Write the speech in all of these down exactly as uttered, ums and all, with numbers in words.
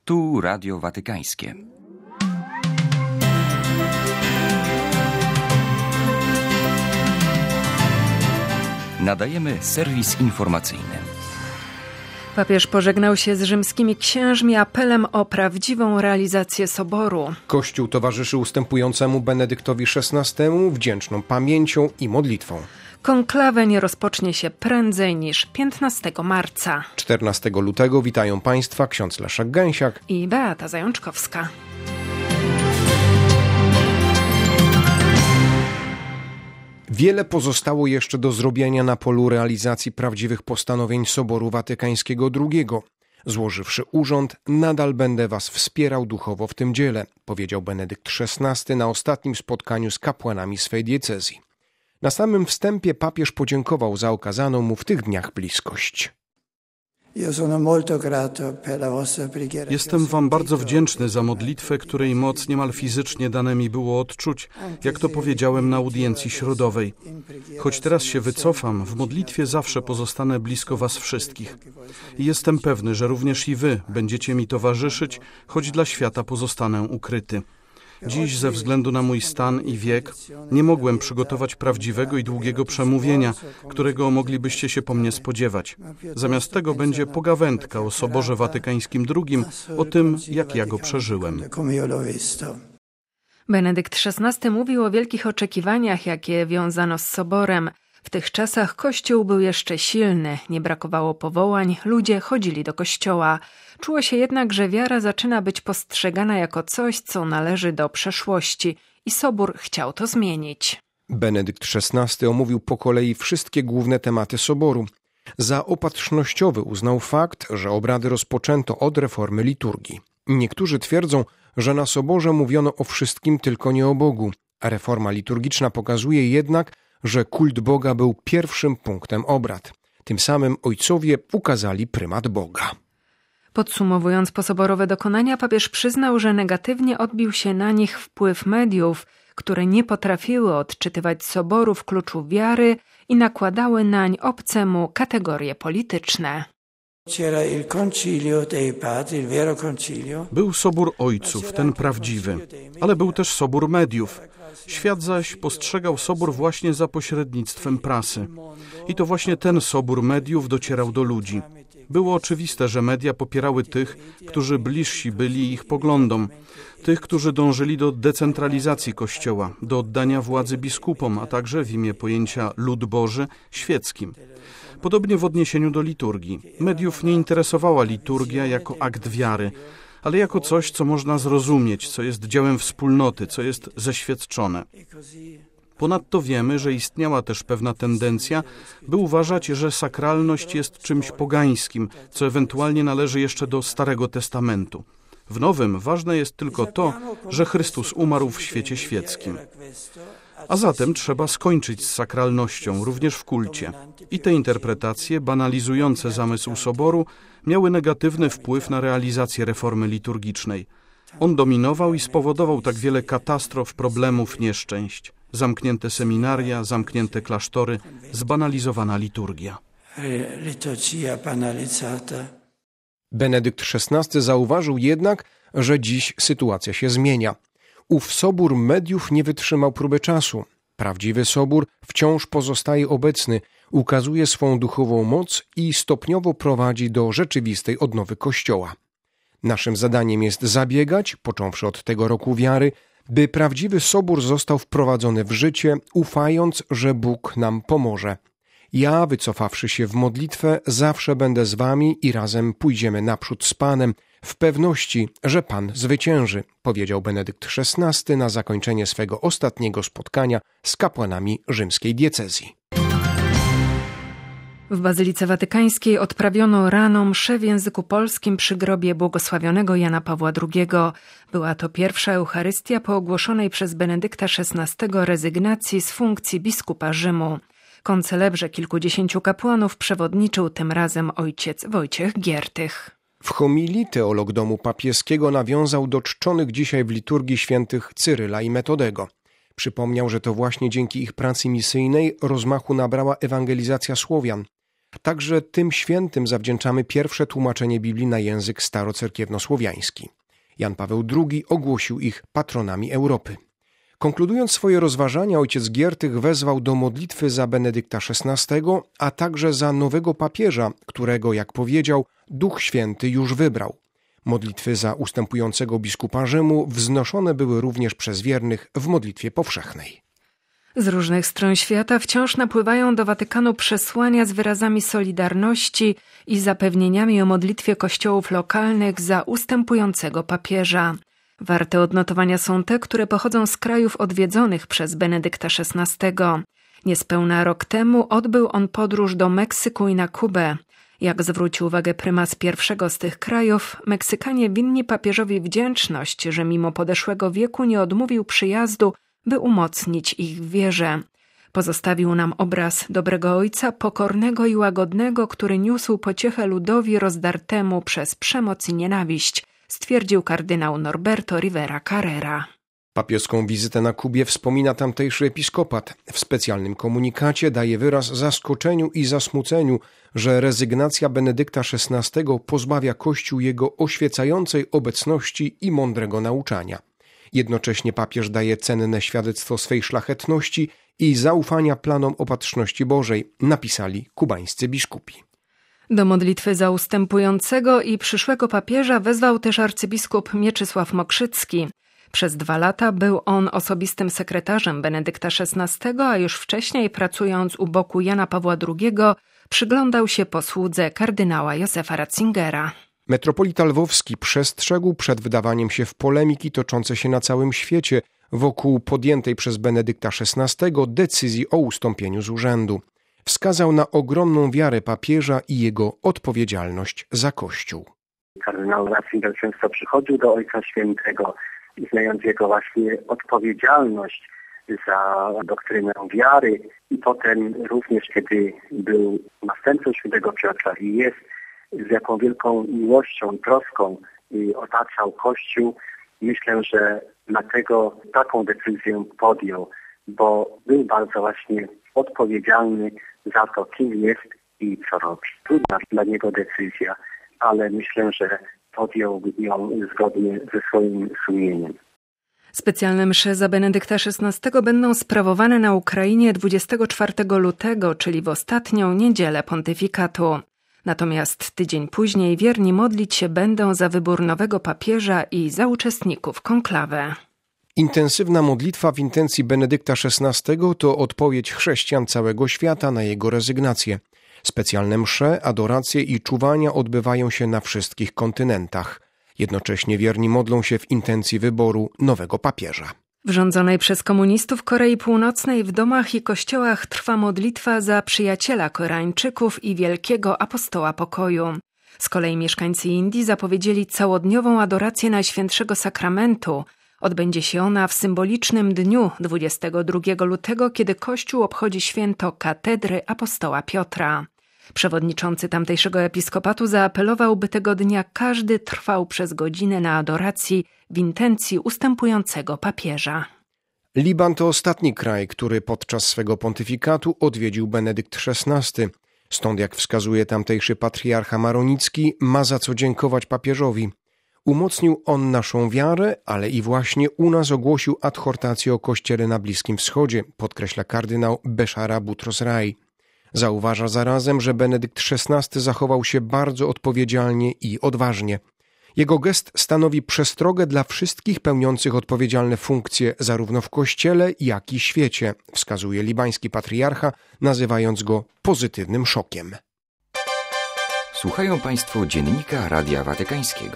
Tu Radio Watykańskie. Nadajemy serwis informacyjny. Papież pożegnał się z rzymskimi księżmi apelem o prawdziwą realizację soboru. Kościół towarzyszy ustępującemu Benedyktowi szesnastemu wdzięczną pamięcią i modlitwą. Konklawę nie rozpocznie się prędzej niż piętnastego marca. czternastego lutego witają Państwa ksiądz Leszek Gęsiak i Beata Zajączkowska. Wiele pozostało jeszcze do zrobienia na polu realizacji prawdziwych postanowień Soboru Watykańskiego drugiego. Złożywszy urząd, nadal będę was wspierał duchowo w tym dziele, powiedział Benedykt szesnasty na ostatnim spotkaniu z kapłanami swej diecezji. Na samym wstępie papież podziękował za okazaną mu w tych dniach bliskość. Jestem wam bardzo wdzięczny za modlitwę, której moc niemal fizycznie dane mi było odczuć, jak to powiedziałem na audiencji środowej. Choć teraz się wycofam, w modlitwie zawsze pozostanę blisko was wszystkich. I jestem pewny, że również i wy będziecie mi towarzyszyć, choć dla świata pozostanę ukryty. Dziś ze względu na mój stan i wiek nie mogłem przygotować prawdziwego i długiego przemówienia, którego moglibyście się po mnie spodziewać. Zamiast tego będzie pogawędka o Soborze Watykańskim drugim, o tym, jak ja go przeżyłem. Benedykt szesnasty mówił o wielkich oczekiwaniach, jakie wiązano z Soborem. W tych czasach Kościół był jeszcze silny, nie brakowało powołań, ludzie chodzili do kościoła. Czuło się jednak, że wiara zaczyna być postrzegana jako coś, co należy do przeszłości i Sobór chciał to zmienić. Benedykt szesnasty omówił po kolei wszystkie główne tematy Soboru. Za opatrznościowy uznał fakt, że obrady rozpoczęto od reformy liturgii. Niektórzy twierdzą, że na Soborze mówiono o wszystkim, tylko nie o Bogu. A reforma liturgiczna pokazuje jednak, że kult Boga był pierwszym punktem obrad. Tym samym ojcowie ukazali prymat Boga. Podsumowując posoborowe dokonania, papież przyznał, że negatywnie odbił się na nich wpływ mediów, które nie potrafiły odczytywać Soboru w kluczu wiary i nakładały nań obce mu kategorie polityczne. Był Sobór Ojców, ten prawdziwy, ale był też Sobór Mediów. Świat zaś postrzegał Sobór właśnie za pośrednictwem prasy. I to właśnie ten Sobór Mediów docierał do ludzi. Było oczywiste, że media popierały tych, którzy bliżsi byli ich poglądom, tych, którzy dążyli do decentralizacji Kościoła, do oddania władzy biskupom, a także w imię pojęcia lud Boży świeckim. Podobnie w odniesieniu do liturgii. Mediów nie interesowała liturgia jako akt wiary, ale jako coś, co można zrozumieć, co jest dziełem wspólnoty, co jest zeświadczone. Ponadto wiemy, że istniała też pewna tendencja, by uważać, że sakralność jest czymś pogańskim, co ewentualnie należy jeszcze do Starego Testamentu. W Nowym ważne jest tylko to, że Chrystus umarł w świecie świeckim. A zatem trzeba skończyć z sakralnością, również w kulcie. I te interpretacje, banalizujące zamysł Soboru, miały negatywny wpływ na realizację reformy liturgicznej. On dominował i spowodował tak wiele katastrof, problemów, nieszczęść. Zamknięte seminaria, zamknięte klasztory, zbanalizowana liturgia. Benedykt szesnasty zauważył jednak, że dziś sytuacja się zmienia. Ów Sobór Mediów nie wytrzymał próby czasu. Prawdziwy Sobór wciąż pozostaje obecny, ukazuje swą duchową moc i stopniowo prowadzi do rzeczywistej odnowy Kościoła. Naszym zadaniem jest zabiegać, począwszy od tego roku wiary, by prawdziwy Sobór został wprowadzony w życie, ufając, że Bóg nam pomoże. Ja, wycofawszy się w modlitwę, zawsze będę z wami i razem pójdziemy naprzód z Panem, w pewności, że Pan zwycięży, powiedział Benedykt szesnasty na zakończenie swego ostatniego spotkania z kapłanami rzymskiej diecezji. W Bazylice Watykańskiej odprawiono rano mszę w języku polskim przy grobie błogosławionego Jana Pawła drugiego. Była to pierwsza Eucharystia po ogłoszonej przez Benedykta szesnastego rezygnacji z funkcji biskupa Rzymu. Koncelebrze kilkudziesięciu kapłanów przewodniczył tym razem ojciec Wojciech Giertych. W homilii teolog domu papieskiego nawiązał do czczonych dzisiaj w liturgii świętych Cyryla i Metodego. Przypomniał, że to właśnie dzięki ich pracy misyjnej rozmachu nabrała ewangelizacja Słowian. Także tym świętym zawdzięczamy pierwsze tłumaczenie Biblii na język starocerkiewnosłowiański. Jan Paweł drugi ogłosił ich patronami Europy. Konkludując swoje rozważania, ojciec Giertych wezwał do modlitwy za Benedykta szesnastego, a także za nowego papieża, którego, jak powiedział, Duch Święty już wybrał. Modlitwy za ustępującego biskupa Rzymu wznoszone były również przez wiernych w modlitwie powszechnej. Z różnych stron świata wciąż napływają do Watykanu przesłania z wyrazami solidarności i zapewnieniami o modlitwie kościołów lokalnych za ustępującego papieża. Warte odnotowania są te, które pochodzą z krajów odwiedzonych przez Benedykta szesnastego. Niespełna rok temu odbył on podróż do Meksyku i na Kubę. Jak zwrócił uwagę prymas pierwszego z tych krajów, Meksykanie winni papieżowi wdzięczność, że mimo podeszłego wieku nie odmówił przyjazdu, by umocnić ich w wierze. Pozostawił nam obraz dobrego ojca, pokornego i łagodnego, który niósł pociechę ludowi rozdartemu przez przemoc i nienawiść, stwierdził kardynał Norberto Rivera Carrera. Papieską wizytę na Kubie wspomina tamtejszy episkopat. W specjalnym komunikacie daje wyraz zaskoczeniu i zasmuceniu, że rezygnacja Benedykta szesnastego pozbawia Kościół jego oświecającej obecności i mądrego nauczania. Jednocześnie papież daje cenne świadectwo swej szlachetności i zaufania planom opatrzności Bożej, napisali kubańscy biskupi. Do modlitwy za ustępującego i przyszłego papieża wezwał też arcybiskup Mieczysław Mokrzycki. Przez dwa lata był on osobistym sekretarzem Benedykta szesnastego, a już wcześniej, pracując u boku Jana Pawła drugiego, przyglądał się posłudze kardynała Józefa Ratzingera. Metropolita Lwowski przestrzegł przed wdawaniem się w polemiki toczące się na całym świecie wokół podjętej przez Benedykta szesnastego decyzji o ustąpieniu z urzędu. Wskazał na ogromną wiarę papieża i jego odpowiedzialność za Kościół. Kardynał Ratzinger często przychodził do Ojca Świętego, znając jego właśnie odpowiedzialność za doktrynę wiary i potem również, kiedy był następcą świętego Piotra i jest, z jaką wielką miłością, troską otaczał Kościół, myślę, że dlatego taką decyzję podjął, bo był bardzo właśnie odpowiedzialny za to, kim jest i co robi. Trudna dla niego decyzja, ale myślę, że podjął ją zgodnie ze swoim sumieniem. Specjalne msze za Benedykta szesnastego będą sprawowane na Ukrainie dwudziestego czwartego lutego, czyli w ostatnią niedzielę pontyfikatu. Natomiast tydzień później wierni modlić się będą za wybór nowego papieża i za uczestników konklawy. Intensywna modlitwa w intencji Benedykta szesnastego to odpowiedź chrześcijan całego świata na jego rezygnację. Specjalne msze, adoracje i czuwania odbywają się na wszystkich kontynentach. Jednocześnie wierni modlą się w intencji wyboru nowego papieża. W rządzonej przez komunistów Korei Północnej w domach i kościołach trwa modlitwa za przyjaciela Koreańczyków i wielkiego apostoła pokoju. Z kolei mieszkańcy Indii zapowiedzieli całodniową adorację Najświętszego Sakramentu. Odbędzie się ona w symbolicznym dniu dwudziestego drugiego lutego, kiedy Kościół obchodzi święto katedry apostoła Piotra. Przewodniczący tamtejszego episkopatu zaapelował, by tego dnia każdy trwał przez godzinę na adoracji w intencji ustępującego papieża. Liban to ostatni kraj, który podczas swego pontyfikatu odwiedził Benedykt szesnasty. Stąd, jak wskazuje tamtejszy patriarcha Maronicki, ma za co dziękować papieżowi. Umocnił on naszą wiarę, ale i właśnie u nas ogłosił adhortację o Kościele na Bliskim Wschodzie, podkreśla kardynał Beszara Butros-Rai. Zauważa zarazem, że Benedykt szesnasty zachował się bardzo odpowiedzialnie i odważnie. Jego gest stanowi przestrogę dla wszystkich pełniących odpowiedzialne funkcje zarówno w Kościele, jak i świecie, wskazuje libański patriarcha, nazywając go pozytywnym szokiem. Słuchają Państwo Dziennika Radia Watykańskiego.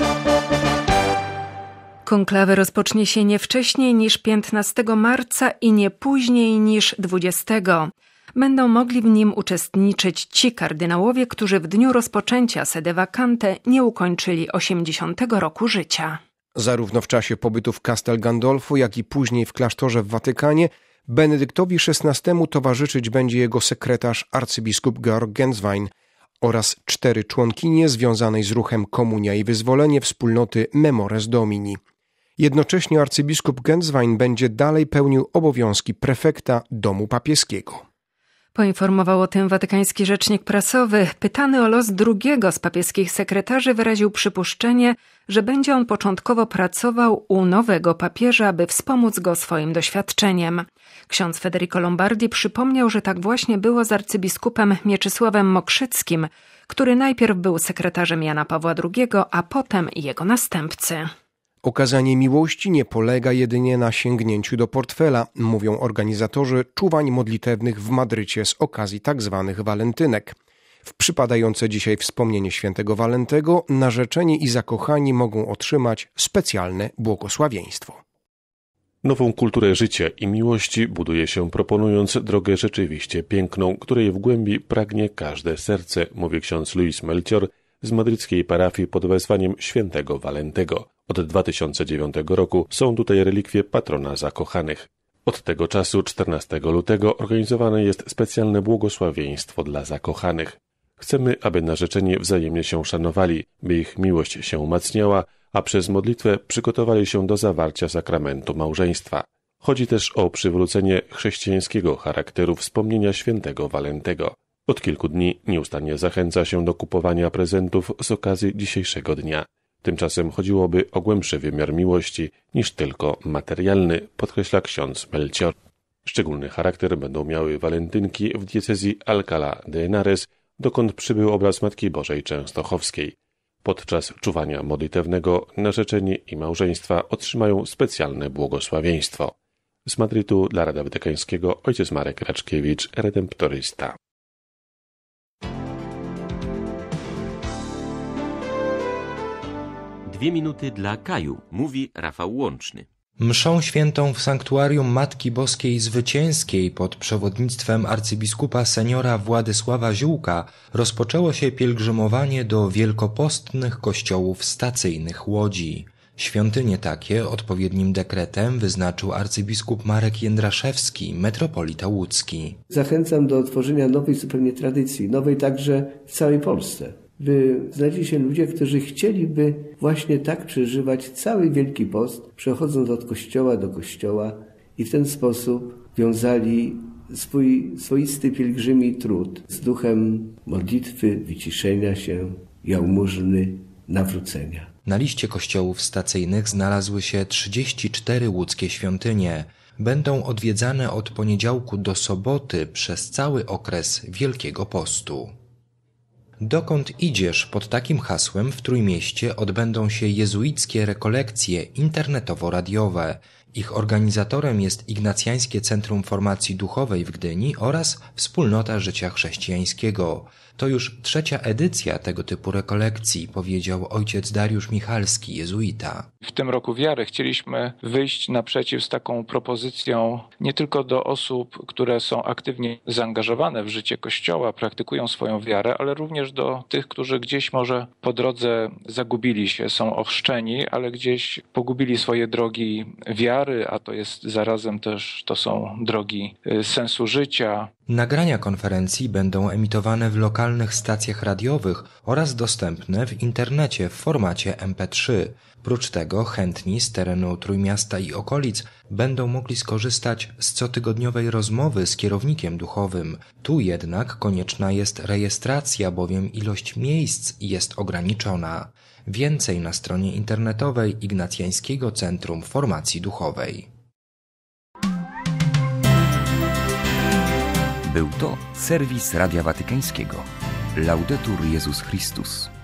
Konklawę rozpocznie się nie wcześniej niż piętnastego marca i nie później niż dwudziestego. Będą mogli w nim uczestniczyć ci kardynałowie, którzy w dniu rozpoczęcia sede vacante nie ukończyli osiemdziesiątego roku życia. Zarówno w czasie pobytu w Castel Gandolfo, jak i później w klasztorze w Watykanie Benedyktowi szesnastemu towarzyszyć będzie jego sekretarz arcybiskup Georg Genswein oraz cztery członkinie związanej z ruchem Komunia i Wyzwolenie wspólnoty Memores Domini. Jednocześnie arcybiskup Genswein będzie dalej pełnił obowiązki prefekta domu papieskiego. Poinformował o tym watykański rzecznik prasowy. Pytany o los drugiego z papieskich sekretarzy wyraził przypuszczenie, że będzie on początkowo pracował u nowego papieża, aby wspomóc go swoim doświadczeniem. Ksiądz Federico Lombardi przypomniał, że tak właśnie było z arcybiskupem Mieczysławem Mokrzyckim, który najpierw był sekretarzem Jana Pawła drugiego, a potem jego następcy. Okazanie miłości nie polega jedynie na sięgnięciu do portfela, mówią organizatorzy czuwań modlitewnych w Madrycie z okazji tzw. walentynek. W przypadające dzisiaj wspomnienie świętego Walentego narzeczeni i zakochani mogą otrzymać specjalne błogosławieństwo. Nową kulturę życia i miłości buduje się proponując drogę rzeczywiście piękną, której w głębi pragnie każde serce, mówi ksiądz Luis Melchior z madryckiej parafii pod wezwaniem świętego Walentego. Od dwa tysiące dziewiątego roku są tutaj relikwie patrona zakochanych. Od tego czasu, czternastego lutego, organizowane jest specjalne błogosławieństwo dla zakochanych. Chcemy, aby narzeczeni wzajemnie się szanowali, by ich miłość się umacniała, a przez modlitwę przygotowali się do zawarcia sakramentu małżeństwa. Chodzi też o przywrócenie chrześcijańskiego charakteru wspomnienia świętego Walentego. Od kilku dni nieustannie zachęca się do kupowania prezentów z okazji dzisiejszego dnia. Tymczasem chodziłoby o głębszy wymiar miłości niż tylko materialny, podkreśla ksiądz Melchior. Szczególny charakter będą miały walentynki w diecezji Alcalá de Henares, dokąd przybył obraz Matki Bożej Częstochowskiej. Podczas czuwania modlitewnego narzeczeni i małżeństwa otrzymają specjalne błogosławieństwo. Z Madrytu dla Radia Watykańskiego ojciec Marek Raczkiewicz, redemptorysta. Dwie minuty dla Kaju, mówi Rafał Łączny. Mszą świętą w sanktuarium Matki Boskiej Zwycięskiej pod przewodnictwem arcybiskupa seniora Władysława Ziółka rozpoczęło się pielgrzymowanie do wielkopostnych kościołów stacyjnych Łodzi. Świątynie takie odpowiednim dekretem wyznaczył arcybiskup Marek Jędraszewski, metropolita łódzki. Zachęcam do tworzenia nowej zupełnie tradycji, nowej także w całej Polsce, by znaleźli się ludzie, którzy chcieliby właśnie tak przeżywać cały Wielki Post, przechodząc od kościoła do kościoła i w ten sposób wiązali swój swoisty pielgrzymi trud z duchem modlitwy, wyciszenia się, jałmużny, nawrócenia. Na liście kościołów stacyjnych znalazły się trzydzieści cztery łódzkie świątynie. Będą odwiedzane od poniedziałku do soboty przez cały okres Wielkiego Postu. Dokąd idziesz? Pod takim hasłem w Trójmieście odbędą się jezuickie rekolekcje internetowo-radiowe. Ich organizatorem jest Ignacjańskie Centrum Formacji Duchowej w Gdyni oraz Wspólnota Życia Chrześcijańskiego. To już trzecia edycja tego typu rekolekcji, powiedział ojciec Dariusz Michalski, jezuita. W tym roku wiary chcieliśmy wyjść naprzeciw z taką propozycją nie tylko do osób, które są aktywnie zaangażowane w życie Kościoła, praktykują swoją wiarę, ale również do tych, którzy gdzieś może po drodze zagubili się, są ochrzczeni, ale gdzieś pogubili swoje drogi wiary, a to jest zarazem też, to są drogi sensu życia. Nagrania konferencji będą emitowane w lokalnych stacjach radiowych oraz dostępne w internecie w formacie em pe trzy. Prócz tego chętni z terenu Trójmiasta i okolic będą mogli skorzystać z cotygodniowej rozmowy z kierownikiem duchowym. Tu jednak konieczna jest rejestracja, bowiem ilość miejsc jest ograniczona. Więcej na stronie internetowej Ignacjańskiego Centrum Formacji Duchowej. Był to serwis Radia Watykańskiego. Laudetur Jezus Chrystus.